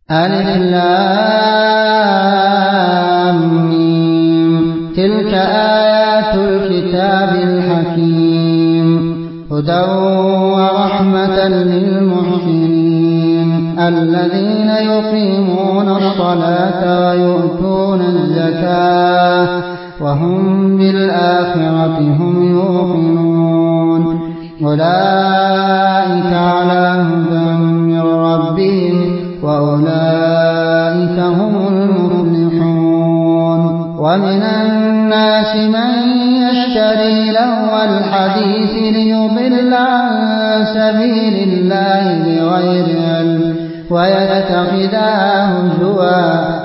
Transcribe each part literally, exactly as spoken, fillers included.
ألف لام ميم. تلك آيات الكتاب الحكيم هدى ورحمة للمحسنين الذين يقيمون الصلاة ويؤتون الزكاة وهم بالآخرة هم يوقنون أولئك على هدى من ربهم وأولئك هم المفلحون. ومن الناس من يشتري لهو الحديث ليضل عن سبيل الله بغير علم ويتخذها هزوا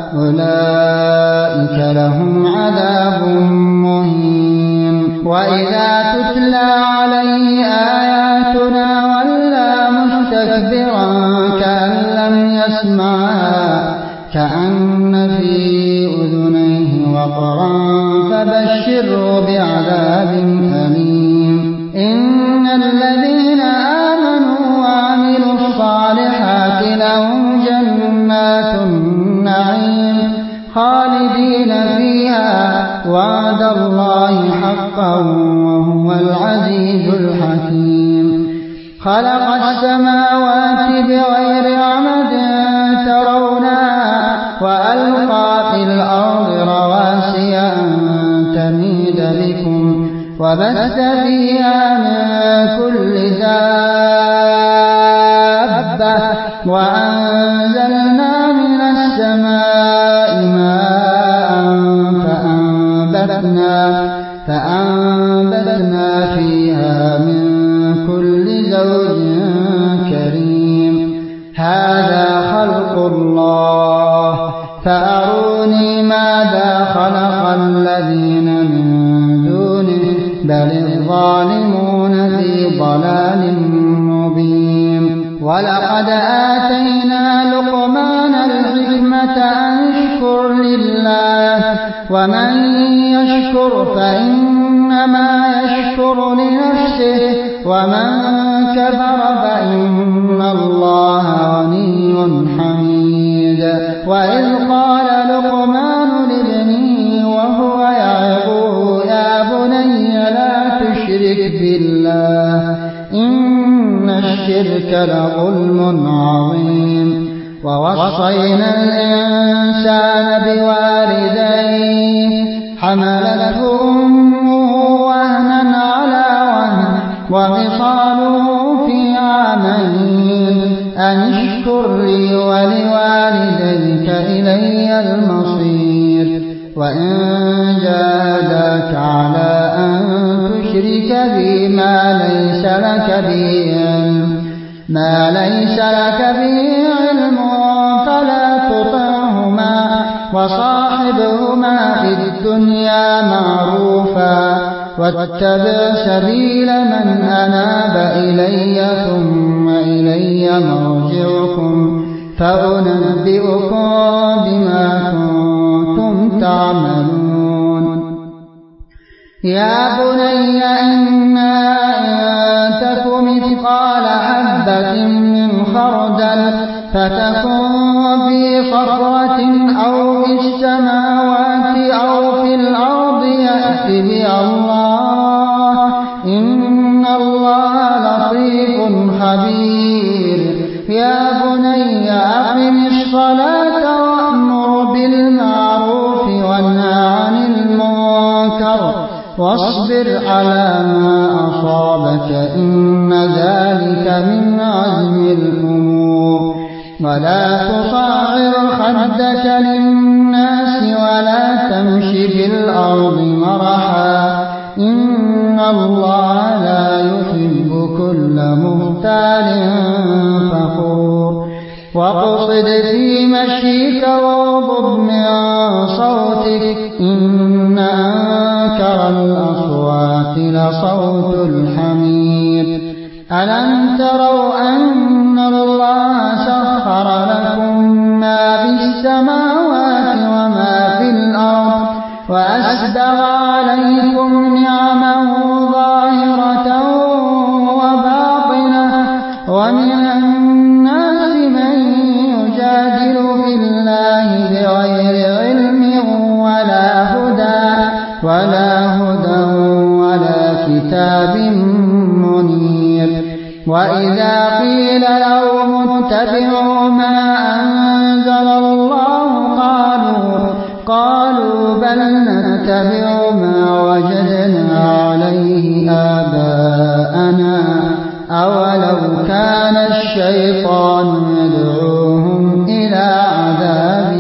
أولئك لهم عذاب مهين. وإذا تتلى عليه آياتنا ولى مستكبرا كأن لم يسمعها كأن في أذنيه وقرا فبشره بعذاب أليم. إن الذين آمنوا وعملوا الصالحات لهم جنات النعيم خالدين فيها وعد الله حقا وهو العزيز الحكيم. خلق السماوات بغير عمد ترونها وألقى في الأرض رواسي أن تميد بكم وبث فيها من كل دابة وأنزلنا من السماء ماء فأنبتنا, فأنبتنا فيها من كل زوج كريم. هذا خلق الله فأروني ماذا خلق الذين من دونه بل الظالمون في ضلال مبين. ولقد آتينا لقمان الحكمة أن اشكر لله ومن يشكر فإنما يشكر لنفسه ومن كفر فإن الله غني حميد. وإذ قال لقمان لابنه وهو يعظه يا بني لا تشرك بالله إن الشرك لظلم عظيم. ووصينا الإنسان بوالديه حملته أمه وهنا على وهن وفصاله في عامين أن اشكر لي ولوالديك إلي المصير. وإن جاهداك على أن تشرك بي ما ليس لك به علم ما ليس لك به علم فلا تطعهما وصاحبهما في الدنيا معروفا واتبع سبيل من أناب إلي ثم إلي مرجعكم فأنبئكم بما كنتم تعملون. يا بني إنها إن تك مثقال حبة من خردل فتكن في صخرة أو في السماوات أو في الأرض يأت بها الله إن الله لطيف خبير. يا بني أقم الصلاة وأمر بالمعروف وانه عن المنكر واصبر على ما أصابك إن ذلك من عزم الأمور. ولا تصعر خدك للناس ولا تمش بالأرض مرحا إن الله لا يحب كل مختال فخور. واقصد في مشيك واغضض من صوتك إن أنكر الأصوات لصوت الحمير. ألم تروا أن الله سخر لكم ما في السماوات وما في الأرض وأسبغ عليكم نعمه ظاهرة وباطنة ومن الناس من يجادل اتبعوا ما أنزل الله قالوا قالوا بل نتبع ما وجدنا عليه آباءنا أولو كان الشيطان يدعوهم إلى عذاب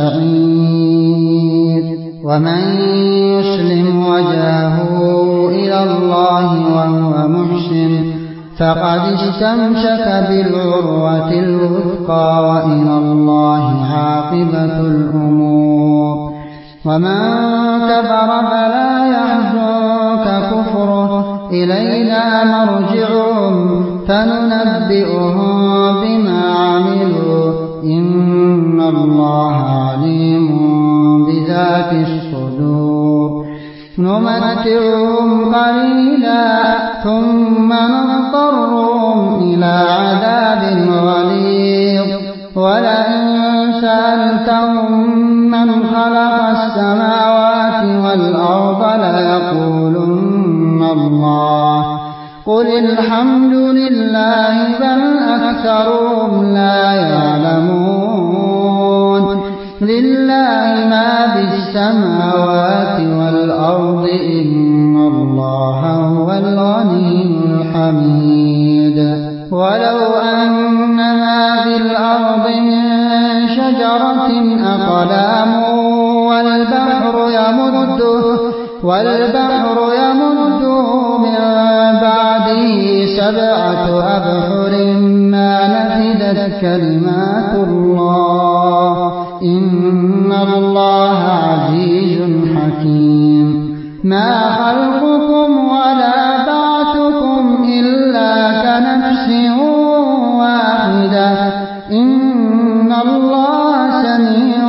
السعير ومن يسلم وجهه إلى الله وهو محسن فقد استمسك بالعروة الوثقى وإلى الله عاقبة الأمور ومن كفر فلا يحزنك كفره إلينا مرجعهم فننبئهم بما عملوا إن الله عليم بذات الصدور نمتعهم قليلا ثم نضطرهم إلى عذاب غليظ ولئن سألتهم من خلق السماوات والأرض ليقولن الله قل الحمد لله بل أكثرهم لا يعلمون لله ما في السماوات والأرض إن الله هو الغني الحميد ولو أن ما في الأرض من شجرة أقلام والبحر يمده والبحر يمده من بعده سبعة أبحر ما نفدت كلمات الله إن الله عزيز حكيم ما خلقكم ولا بعثكم إلا كنفس واحدة إن الله سميع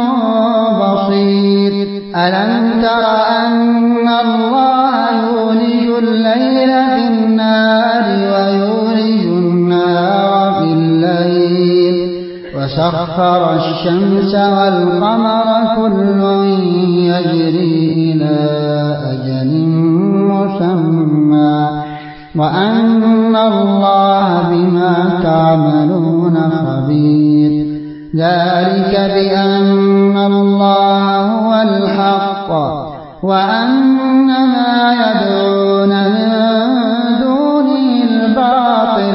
بصير ألم تر أن الله يولج الليل في النهار ويولج النهار في الليل وسخر الشمس والقمر كل يجري إلى أجل مسمى وأن الله بما تعملون خبير ذلك بأن الله هو الحق وأن ما يدعون من دونه الباطل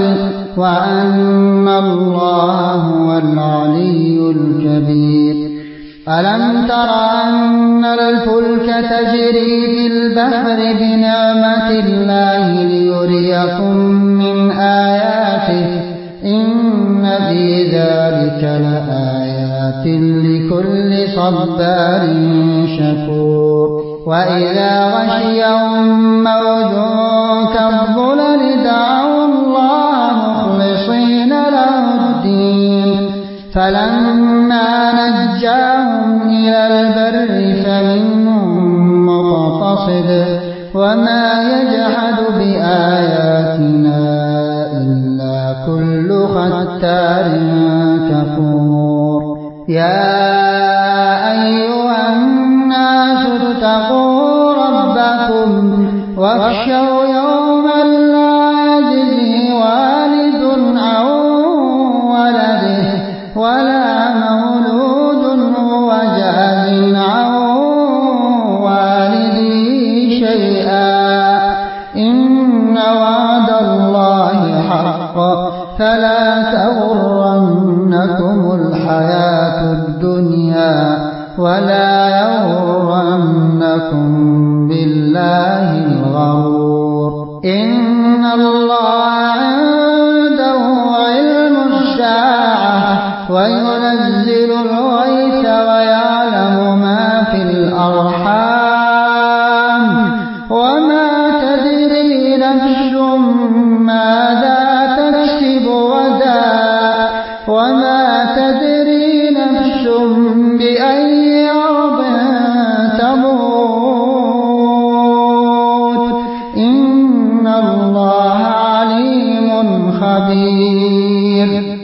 وأن الله هو العلي الكبير ألم تر أن الفلك تجري في البحر بنعمة الله ليريكم من آياته إن في ذلك لآيات لكل صبار شكور وإذا غشيهم موج كالظلل دعوا الله مخلصين له الدين فلما نجاهم إلى البر فمنهم مقتصد وما يجحد بآياتنا إلا كل ختار كفور يا أيها الناس اتقوا ربكم واخشوا يوما لا يجزي والد عن ولده ولا مولود هو جاز عن والده شيئا إن وعد الله حق فلا تغرنكم الحياة الدنيا ولا يغرنكم بالله الغرور إن الله عنده علم الساعة وينزل الغيث ويعلم ما في الأرحام وما تدري نفس ماذا تكسب غدا وما تدري